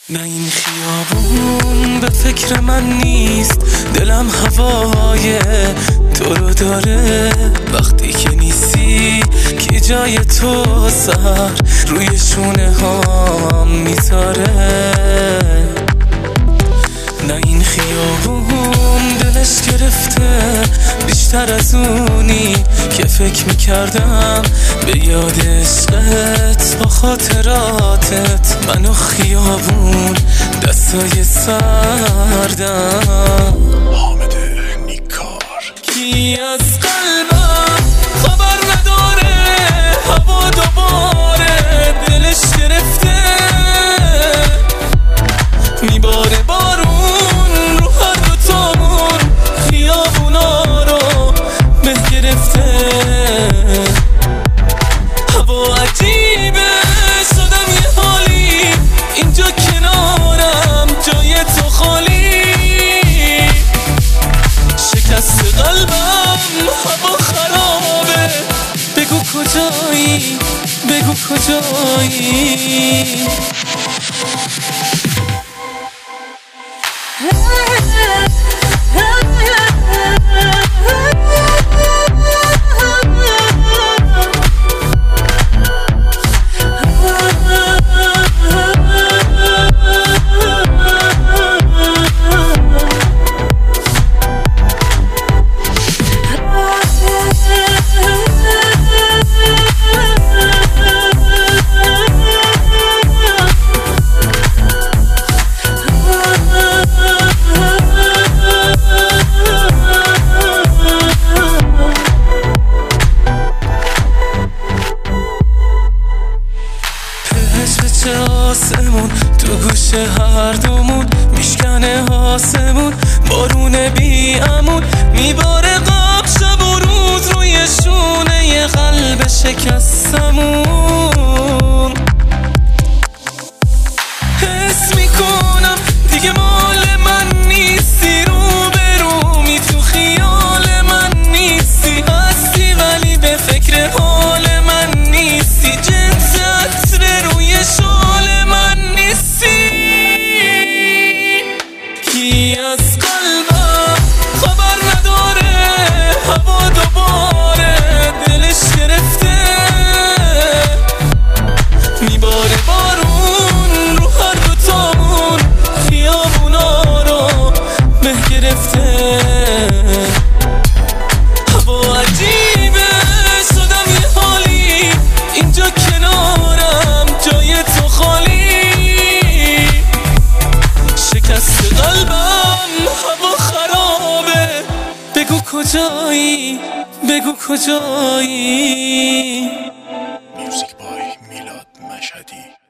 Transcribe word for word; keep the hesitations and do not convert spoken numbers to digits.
نه این خیابون به فکر من نیست، دلم هوای تو رو داره. وقتی که نیستی که جای تو سر روی شونه هام میذاره. نه این خیابون دلش گرفته بیشتر از اونی که فکر میکردم. به یاد عشقت با خاطراتت من و خیابون دستای سردم. حامد نیکار. کی از قلبم خبر نداره، هوا دوباره دلش گرفته. میباره بارون رو هر دوتامون، خیابونا رو به گرفته. هوا عجیبه شدم یه حالی، اینجا کنارم جای تو خالی. شکست قلبم هوا خرابه، بگو کجایی، بگو کجایی. آسمون تو گوشه هر دومون میشکنه آسمون، بارون بی امون میباره قاب شب و روز روی شونه ی قلب شکستمون. حس میکنم دیگه مال من نیستی، رو به رومی تو خیال من نیستی. هستی ولی به فکر حال من نیستی، جنس عطر روی شال من نیستی. کی از قلبم خبر نداره، هوا دوباره دلش گرفته. میباره بارون رو هر دوتامون، خیابونا رو به گرفته. هوا عجیبه شدم یه حالی، اینجا کنارم جای تو خالی. شکست قلبم هوا خرابه، بگو کجایی، بگو کجایی. میوزیک بای میلاد مشهدی.